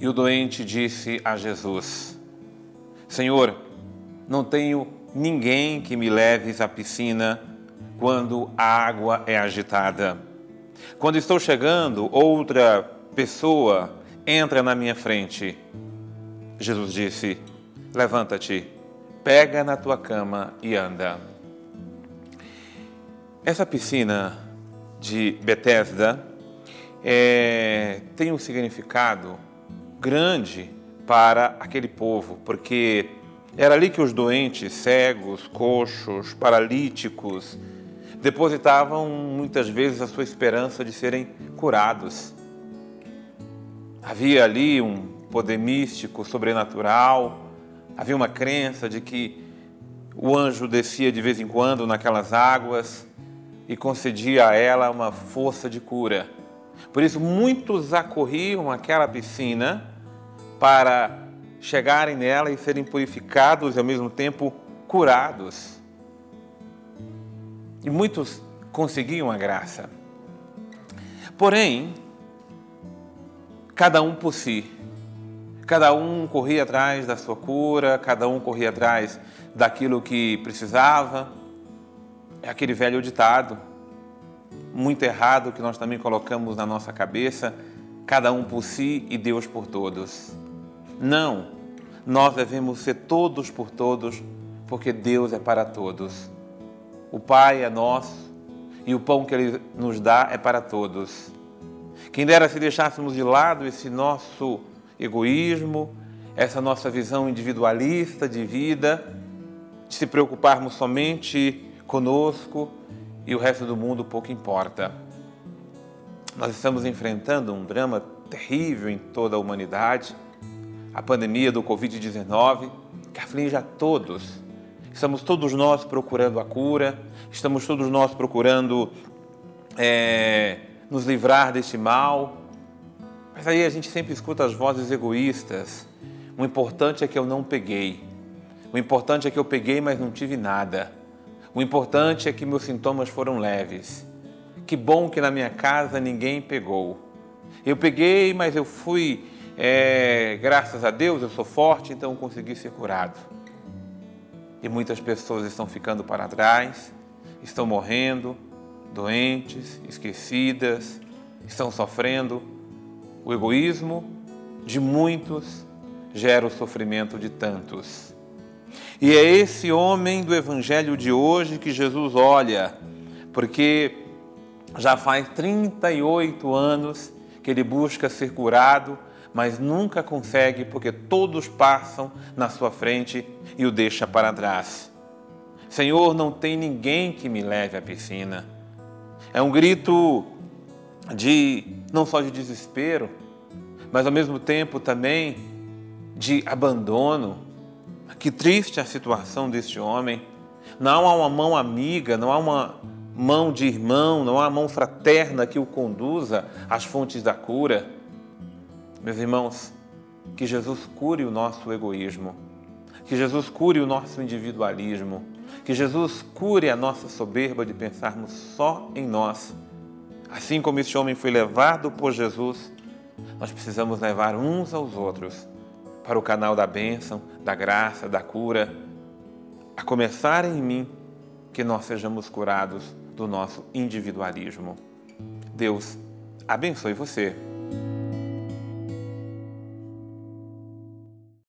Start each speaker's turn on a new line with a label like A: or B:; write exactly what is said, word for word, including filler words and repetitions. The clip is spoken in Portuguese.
A: o doente disse a Jesus: Senhor, não tenho ninguém que me leves à piscina quando a água é agitada. Quando estou chegando, outra pessoa entra na minha frente. Jesus disse: levanta-te, pega na tua cama e anda. Essa piscina de Betesda é, tem um significado grande para aquele povo, porque era ali que os doentes, cegos, coxos, paralíticos, depositavam muitas vezes a sua esperança de serem curados. Havia ali um poder místico, sobrenatural, havia uma crença de que o anjo descia de vez em quando naquelas águas e concedia a ela uma força de cura. Por isso, muitos acorriam àquela piscina para chegarem nela e serem purificados e, ao mesmo tempo, curados. E muitos conseguiam a graça. Porém, cada um por si. Cada um corria atrás da sua cura, cada um corria atrás daquilo que precisava. É aquele velho ditado, muito errado, que nós também colocamos na nossa cabeça: cada um por si e Deus por todos. Não, nós devemos ser todos por todos, porque Deus é para todos. O Pai é nosso e o pão que Ele nos dá é para todos. Quem dera se deixássemos de lado esse nosso egoísmo, essa nossa visão individualista de vida, de se preocuparmos somente conosco e o resto do mundo pouco importa. Nós estamos enfrentando um drama terrível em toda a humanidade, a pandemia do covid dezenove, que aflige a todos. Estamos todos nós procurando a cura, estamos todos nós procurando é, nos livrar deste mal. Mas aí a gente sempre escuta as vozes egoístas. O importante é que eu não peguei. O importante é que eu peguei, mas não tive nada. O importante é que meus sintomas foram leves. Que bom que na minha casa ninguém pegou. Eu peguei, mas eu fui, é, graças a Deus, eu sou forte, então consegui ser curado. E muitas pessoas estão ficando para trás, estão morrendo, doentes, esquecidas, estão sofrendo. O egoísmo de muitos gera o sofrimento de tantos. E é esse homem do Evangelho de hoje que Jesus olha, porque já faz trinta e oito anos que ele busca ser curado, mas nunca consegue, porque todos passam na sua frente e o deixa para trás. Senhor, não tem ninguém que me leve à piscina. É um grito de, não só de desespero, mas ao mesmo tempo também de abandono. Que triste a situação deste homem. Não há uma mão amiga, não há uma mão de irmão, não há uma mão fraterna que o conduza às fontes da cura. Meus irmãos, que Jesus cure o nosso egoísmo, que Jesus cure o nosso individualismo, que Jesus cure a nossa soberba de pensarmos só em nós. Assim como este homem foi levado por Jesus, nós precisamos levar uns aos outros para o canal da bênção, da graça, da cura, a começar em mim, que nós sejamos curados do nosso individualismo. Deus abençoe você.